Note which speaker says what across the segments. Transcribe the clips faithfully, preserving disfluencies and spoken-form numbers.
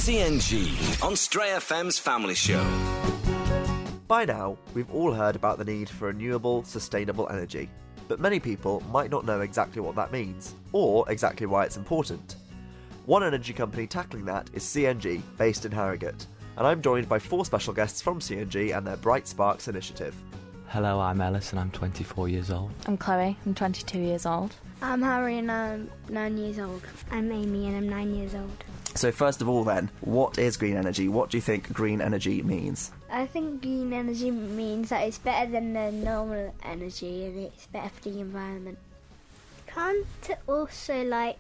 Speaker 1: C N G on Stray F M's Family Show.
Speaker 2: By now, we've all heard about the need for renewable, sustainable energy, but many people might not know exactly what that means, or exactly why it's important. One energy company tackling that is C N G, based in Harrogate, and I'm joined by four special guests from C N G and their Bright Sparks initiative.
Speaker 3: Hello, I'm Ellis and I'm twenty-four years old.
Speaker 4: I'm Chloe, I'm twenty-two years old.
Speaker 5: I'm Harry and I'm nine years old.
Speaker 6: I'm Amy and I'm nine years old.
Speaker 2: So first of all then, what is green energy? What do you think green energy means?
Speaker 5: I think green energy means that it's better than the normal energy and it's better for the environment.
Speaker 6: Can't it also, like,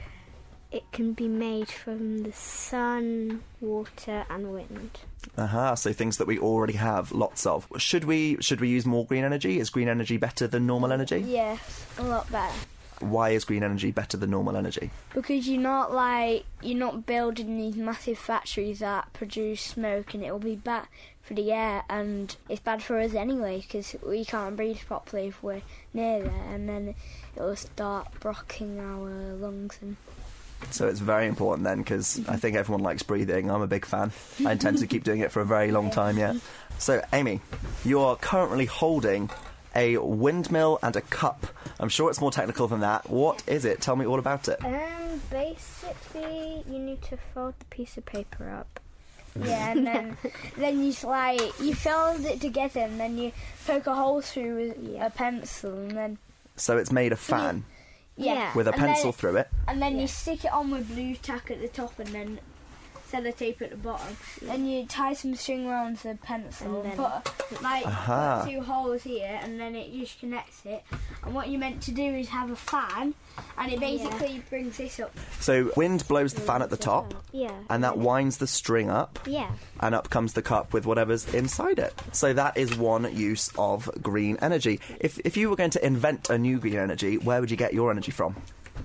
Speaker 6: it can be made from the sun, water and wind?
Speaker 2: Aha, so things that we already have lots of. Should we should we use more green energy? Is green energy better than normal energy?
Speaker 5: Yes, a lot better.
Speaker 2: Why is green energy better than normal energy?
Speaker 5: Because you're not like you're not building these massive factories that produce smoke, and it will be bad for the air, and it's bad for us anyway because we can't breathe properly if we're near there, and then it will start blocking our lungs. And
Speaker 2: so it's very important then, because I think everyone likes breathing. I'm a big fan. I intend to keep doing it for a very long time yet. So Amy, you are currently holding a windmill and a cup. I'm sure it's more technical than that. What is it? Tell me all about it.
Speaker 6: Um, basically, you need to fold the piece of paper up.
Speaker 5: Yeah, and then then you like you fold it together, and then you poke a hole through with
Speaker 6: Yeah.
Speaker 5: a pencil, and then
Speaker 2: So it's made a fan
Speaker 5: yeah,
Speaker 2: with a
Speaker 5: and
Speaker 2: pencil
Speaker 5: then,
Speaker 2: through it.
Speaker 5: and then
Speaker 6: Yeah.
Speaker 5: you stick it on with blue tack at the top, and then sellotape at the bottom. Then you tie some string around the pencil,
Speaker 6: And
Speaker 5: and
Speaker 6: then-
Speaker 5: put like
Speaker 2: Aha.
Speaker 5: put two holes here, and then it just connects it. And what you're meant to do is have a fan, and it basically brings this up.
Speaker 2: So wind blows the fan at the top,
Speaker 6: Yeah.
Speaker 2: and that winds the string up,
Speaker 6: Yeah.
Speaker 2: and up comes the cup with whatever's inside it. So that is one use of green energy. If if you were going to invent a new green energy, where would you get your energy from?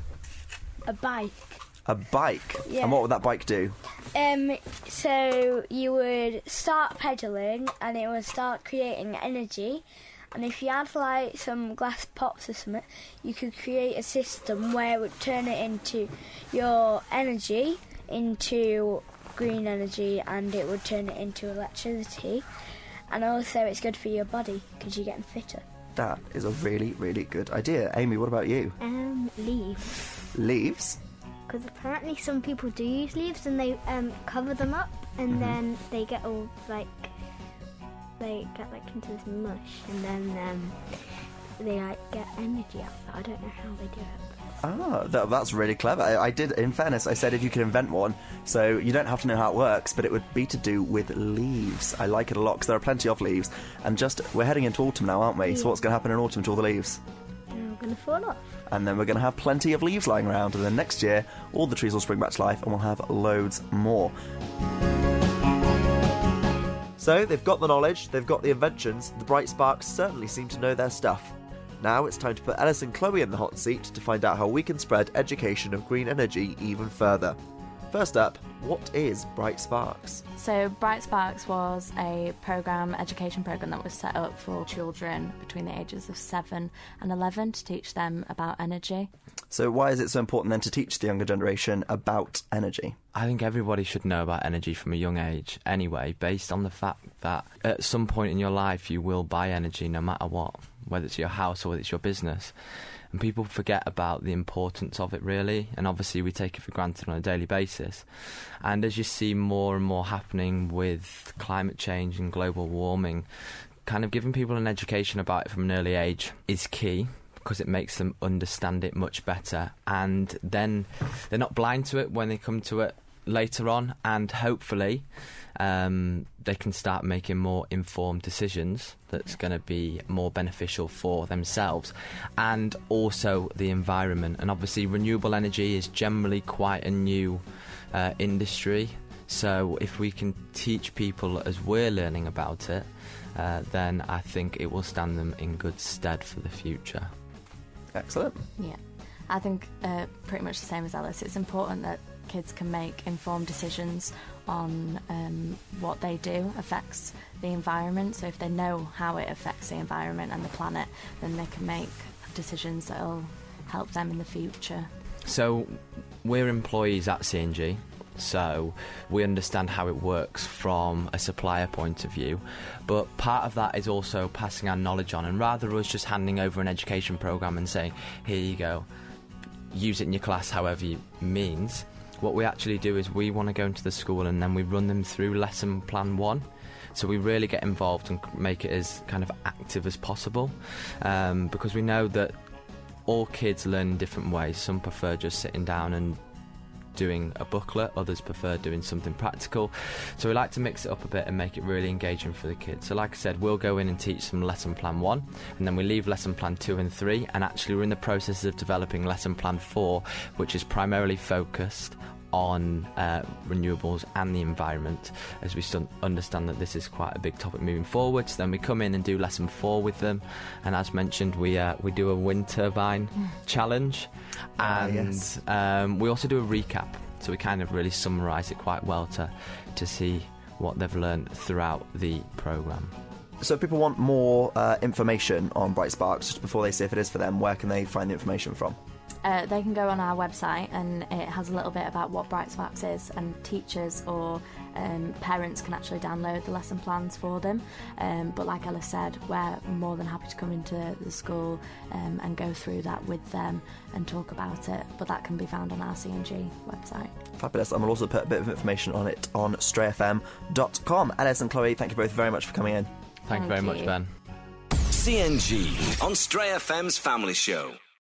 Speaker 5: A bike.
Speaker 2: A bike.
Speaker 5: Yeah.
Speaker 2: And what would that bike do?
Speaker 5: Um, so you would start pedaling, and it would start creating energy. And if you had like some glass pots or something, you could create a system where it would turn it into your energy into green energy, and it would turn it into electricity. And also, it's good for your body because you're getting fitter.
Speaker 2: That is a really, really good idea. Amy, what about you?
Speaker 6: Um, leaves.
Speaker 2: Leaves?
Speaker 6: Because apparently some people do use leaves and they um cover them up and
Speaker 2: Mm-hmm.
Speaker 6: then they get all like they get like into this mush and then um they like get energy out of it. I don't know how they do it.
Speaker 2: Ah, that, that's really clever. I, I did, in fairness, I said if you could invent one, so you don't have to know how it works, but it would be to do with leaves. I like it a lot, because there are plenty of leaves, and just, we're heading into autumn now, aren't we? So
Speaker 6: Yeah.
Speaker 2: what's going to happen in autumn to all the leaves?
Speaker 6: They're all gonna fall off.
Speaker 2: And then we're going to have plenty of leaves lying around, and then next year, all the trees will spring back to life, and we'll have loads more. So, they've got the knowledge, they've got the inventions, the Bright Sparks certainly seem to know their stuff. Now it's time to put Ellis and Chloe in the hot seat to find out how we can spread education of green energy even further. First up, what is Bright Sparks?
Speaker 4: So Bright Sparks was a program, education program that was set up for children between the ages of seven and eleven to teach them about energy.
Speaker 2: So why is it so important then to teach the younger generation about energy?
Speaker 3: I think everybody should know about energy from a young age anyway, based on the fact that at some point in your life you will buy energy no matter what, whether it's your house or whether it's your business. And people forget about the importance of it, really, and obviously we take it for granted on a daily basis. And as you see more and more happening with climate change and global warming, kind of giving people an education about it from an early age is key, because it makes them understand it much better, and then they're not blind to it when they come to it later on, and hopefully um, they can start making more informed decisions that's going to be more beneficial for themselves and also the environment. And obviously renewable energy is generally quite a new uh, industry, so if we can teach people as we're learning about it, uh, then I think it will stand them in good stead for the future.
Speaker 2: Excellent.
Speaker 4: Yeah, I think uh, pretty much the same as Alice. It's important that kids can make informed decisions on um, what they do affects the environment. So if they know how it affects the environment and the planet, then they can make decisions that will help them in the future.
Speaker 3: So we're employees at C N G, So we understand how it works from a supplier point of view, but part of that is also passing our knowledge on, and rather us just handing over an education programme and saying, here you go, use it in your class however you means. What we actually do is we want to go into the school and then we run them through lesson plan one. So we really get involved and make it as kind of active as possible, um, because we know that all kids learn in different ways. Some prefer just sitting down and doing a booklet, others prefer doing something practical. So we like to mix it up a bit and make it really engaging for the kids. So like I said, we'll go in and teach them lesson plan one, and then we leave lesson plan two and three, and actually we're in the process of developing lesson plan four, which is primarily focused on uh, renewables and the environment, as we still understand that this is quite a big topic moving forward. So then we come in and do lesson four with them, and as mentioned, we uh, we do a wind turbine mm. challenge, and uh, yes. um, we also do a recap. So we kind of really summarise it quite well to to see what they've learned throughout the programme.
Speaker 7: So if people want more uh, information on Bright Sparks, just before they see if it is for them, where can they find the information from?
Speaker 4: Uh, they can go on our website, and it has a little bit about what Bright Sparks is, and teachers or um, parents can actually download the lesson plans for them. Um, but like Ella said, we're more than happy to come into the school um, and go through that with them and talk about it. But that can be found on our C N G website.
Speaker 7: Fabulous. And we'll also put a bit of information on it on stray f m dot com. Alice and Chloe, thank you both very much for coming in.
Speaker 3: Thank, thank you very you. much, Ben.
Speaker 1: C N G on Stray F M's Family Show.